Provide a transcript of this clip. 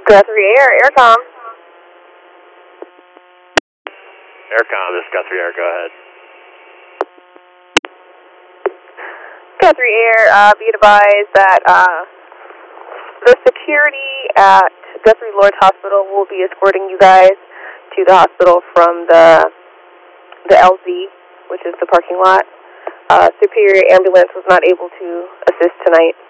Guthrie Air, Aircom. Aircom, this is Guthrie Air, go ahead. Guthrie Air, be advised that the security at Guthrie Lord's Hospital will be escorting you guys to the hospital from the LZ, which is the parking lot. Superior Ambulance was not able to assist tonight.